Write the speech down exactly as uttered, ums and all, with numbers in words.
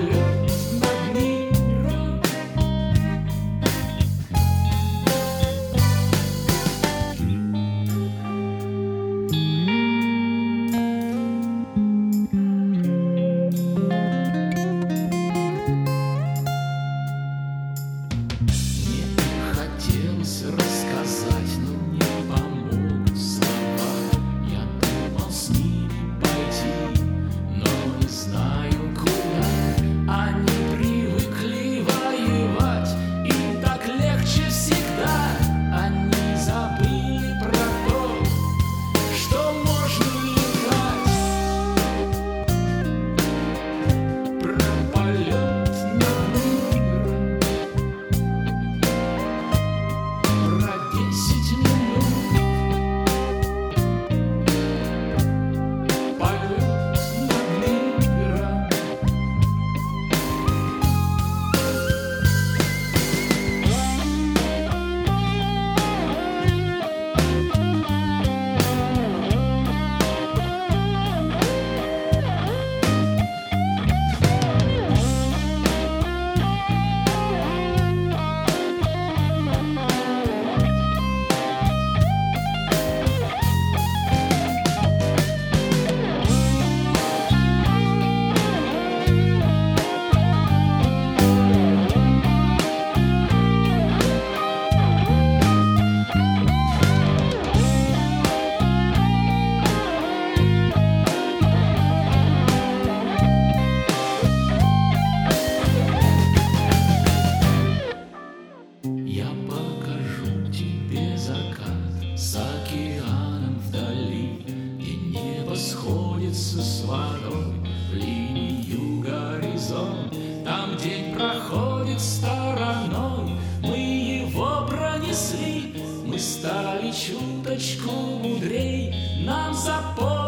полет над миром. Мне хотелось рассказать, но не помогут слова. Я думал с ними пойти, но не знаю куда. Они привыкли воевать, им так легче всегда. Они забыли про то, что можно летать, про полет над миром, про десять минут. Полет над миром. Я покажу тебе закат за океаном вдали, где небо сходится с водой в линию горизонт. Там день проходит стороной, мы его пронесли, мы стали чуточку мудрей, нам запомнили